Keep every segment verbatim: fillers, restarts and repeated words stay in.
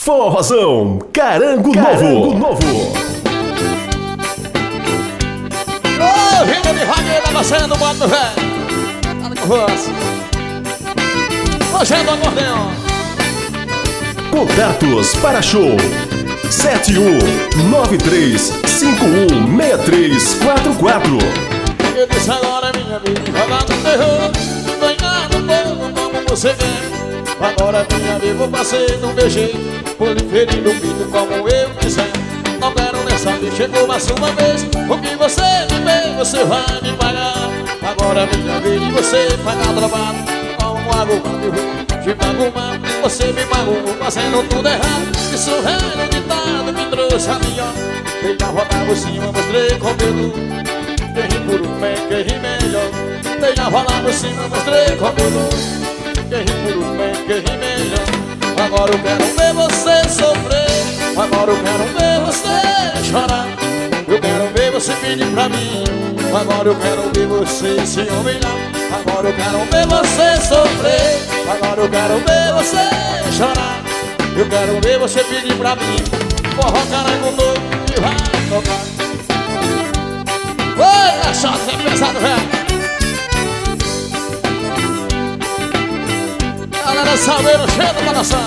Forrozão, Carango, Carango Novo. Novo. Ô, vida de vagueira, tá nascendo, bota, velho. Tá no rosto. Hoje é do acordeão. Contatos para show sete um nove três cinco um seis três quatro quatro. Eu disse agora minha vida, jogar no terror, ganhar no povo como você quer. Agora minha vida, vou passei, não beijei, vou lhe ferir no pinto como eu quiser. Não quero nessa vez, chegou mais uma vez, o que você me fez, você vai me pagar. Agora minha vida, e você paga trabalho, como água de te magoar. Você me magoou, fazendo tudo errado. Isso é no ditado, me trouxe a melhor. Dei a rodar por cima, mostrei com medo. Quem ri por um bem, quem ri melhor. Dei a rolar por cima, mostrei com medo. Quem ri por um bem, quem ri melhor. Agora eu quero ver você sofrer. Agora eu quero ver você chorar. Eu quero ver você pedir pra mim. Agora eu quero ver você se humilhar. Agora eu quero ver você sofrer. Agora eu quero ver você chorar. Eu quero ver você pedir pra mim. Forró Carango Novo e vai tocar. Oi, caixote, é pesado, velho. Galera, salveiro, cheio do coração.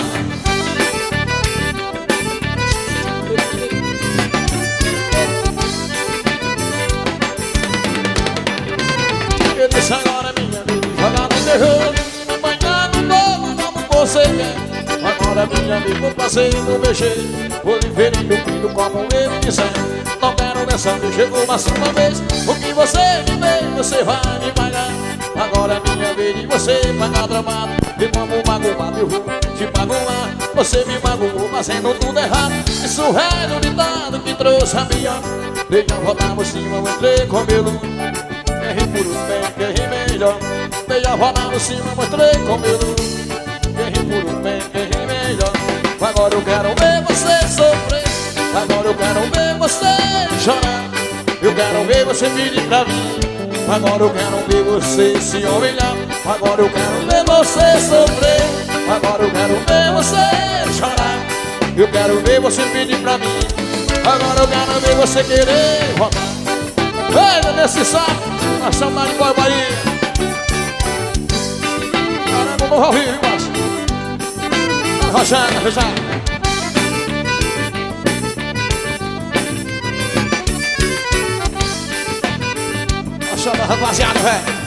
Eu disse agora minha vida, jogar no terror, banhar no novo como você quer. Agora minha vida, vou fazer, não beijei, vou lhe ferir no filho como eu quiser. Não quero nessa vez, chegou mais uma vez, o que você me fez, você vai me pagar. Agora minha vez e você pagar tramado. E como magoado eu vou te magoar. Você me magoou fazendo tudo errado. Isso é no ditado que trouxe a minha. Dei a volta por cima, mostrei com meu nome. Quem ri por um bem, quem ri melhor. Dei a volta por cima, mostrei com meu nome. Quem ri por um bem, quem ri melhor. Agora eu quero ver você sofrer. Agora eu quero ver você chorar. Eu quero ver você pedir pra mim. Agora eu quero ver você se humilhar. Agora eu quero ver você sofrer. Agora eu quero ver você chorar. Eu quero ver você pedir pra mim. Agora eu quero ver você querer rodar. Venha nesse saco, nós estamos na Igual Bahia. Caramba, vou ao vivo, embaixo. Rojana, Rojana. Rapaziada, velho.